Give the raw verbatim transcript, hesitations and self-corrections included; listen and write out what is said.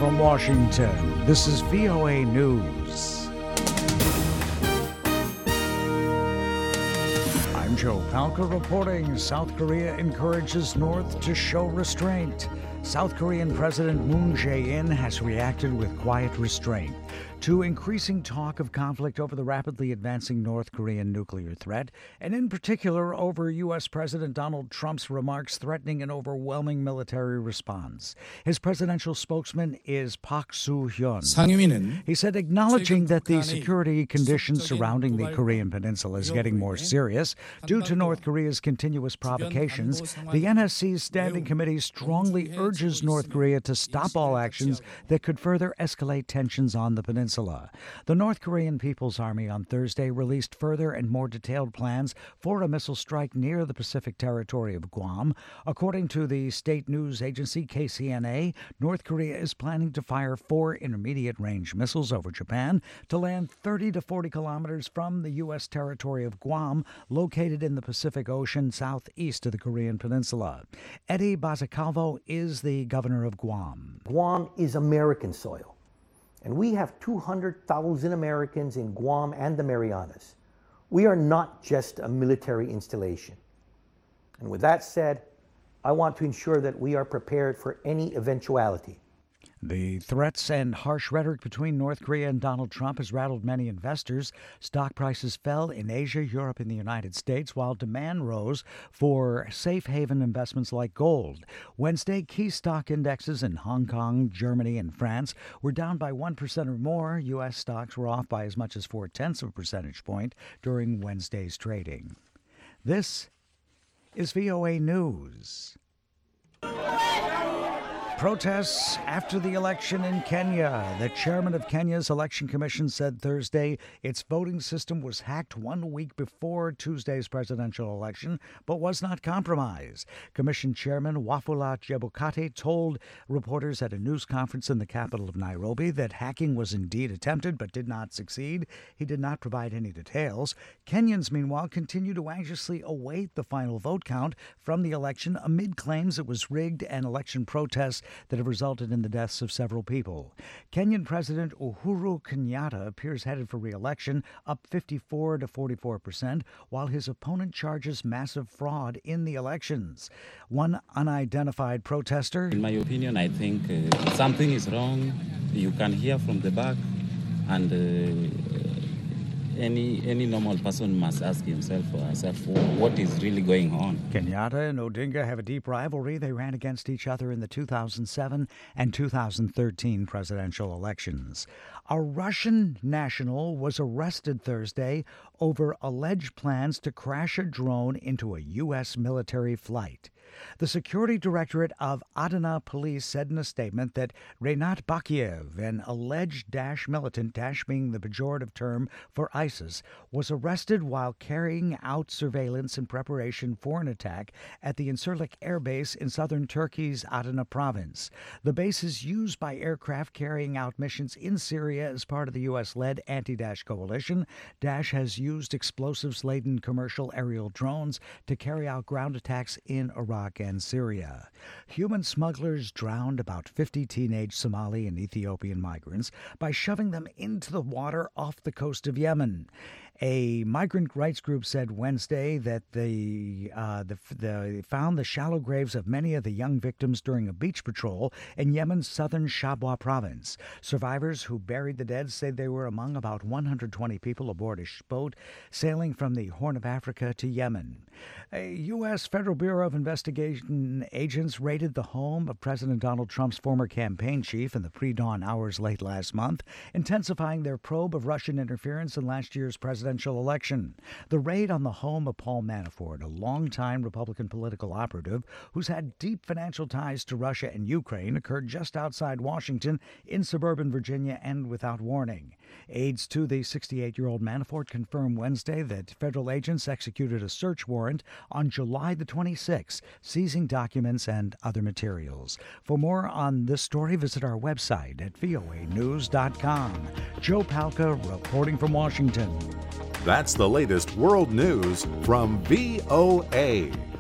from Washington, this is V O A News. I'm Joe Palca reporting. South Korea encourages North to show restraint. South Korean President Moon Jae-in has reacted with quiet restraint to increasing talk of conflict over the rapidly advancing North Korean nuclear threat, and in particular over U S. President Donald Trump's remarks threatening an overwhelming military response. His presidential spokesman is Park Soo-hyun. He said, acknowledging that the security conditions surrounding the Korean Peninsula is getting more serious due to North Korea's continuous provocations, the N S C's Standing Committee strongly urges North Korea to stop all actions that could further escalate tensions on the peninsula. The North Korean People's Army on Thursday released further and more detailed plans for a missile strike near the Pacific territory of Guam. According to the state news agency K C N A, North Korea is planning to fire four intermediate-range missiles over Japan to land thirty to forty kilometers from the U S territory of Guam, located in the Pacific Ocean southeast of the Korean Peninsula. Eddie Bazacalvo is the governor of Guam. Guam is American soil. And we have two hundred thousand Americans in Guam and the Marianas. We are not just a military installation. And with that said, I want to ensure that we are prepared for any eventuality. The threats and harsh rhetoric between North Korea and Donald Trump has rattled many investors. Stock prices fell in Asia, Europe, and the United States, while demand rose for safe haven investments like gold. Wednesday, key stock indexes in Hong Kong, Germany, and France were down by one percent or more. U S stocks were off by as much as four-tenths of a percentage point during Wednesday's trading. This is V O A News. Protests after the election in Kenya. The chairman of Kenya's Election Commission said Thursday its voting system was hacked one week before Tuesday's presidential election, but was not compromised. Commission Chairman Wafula Chebukati told reporters at a news conference in the capital of Nairobi that hacking was indeed attempted but did not succeed. He did not provide any details. Kenyans, meanwhile, continue to anxiously await the final vote count from the election amid claims it was rigged and election protests that have resulted in the deaths of several people. Kenyan President Uhuru Kenyatta appears headed for re-election, up fifty-four to forty-four percent, while his opponent charges massive fraud in the elections. One unidentified protester. In my opinion, I think uh, something is wrong. You can hear from the back, and uh, Any any normal person must ask himself or herself what is really going on. Kenyatta and Odinga have a deep rivalry. They ran against each other in the two thousand seven and two thousand thirteen presidential elections. A Russian national was arrested Thursday over alleged plans to crash a drone into a U S military flight. The Security Directorate of Adana Police said in a statement that Renat Bakiev, an alleged Daesh militant, Daesh being the pejorative term for ISIS, was arrested while carrying out surveillance in preparation for an attack at the Incirlik Air Base in southern Turkey's Adana province. The base is used by aircraft carrying out missions in Syria as part of the U S-led anti-Daesh coalition. Daesh has used explosives-laden commercial aerial drones to carry out ground attacks in Iraq and Syria. Human smugglers drowned about fifty teenage Somali and Ethiopian migrants by shoving them into the water off the coast of Yemen. A migrant rights group said Wednesday that they, uh, the, the, found the shallow graves of many of the young victims during a beach patrol in Yemen's southern Shabwa province. Survivors who buried the dead say they were among about one hundred twenty people aboard a boat sailing from the Horn of Africa to Yemen. A U S. Federal Bureau of Investigation agents raided the home of President Donald Trump's former campaign chief in the pre-dawn hours late last month, intensifying their probe of Russian interference in last year's presidential election. The raid on the home of Paul Manafort, a longtime Republican political operative who's had deep financial ties to Russia and Ukraine, occurred just outside Washington in suburban Virginia and without warning. Aides to the sixty-eight-year-old Manafort confirmed Wednesday that federal agents executed a search warrant on July the twenty-sixth, seizing documents and other materials. For more on this story, visit our website at V O A news dot com. Joe Palca reporting from Washington. That's the latest world news from V O A.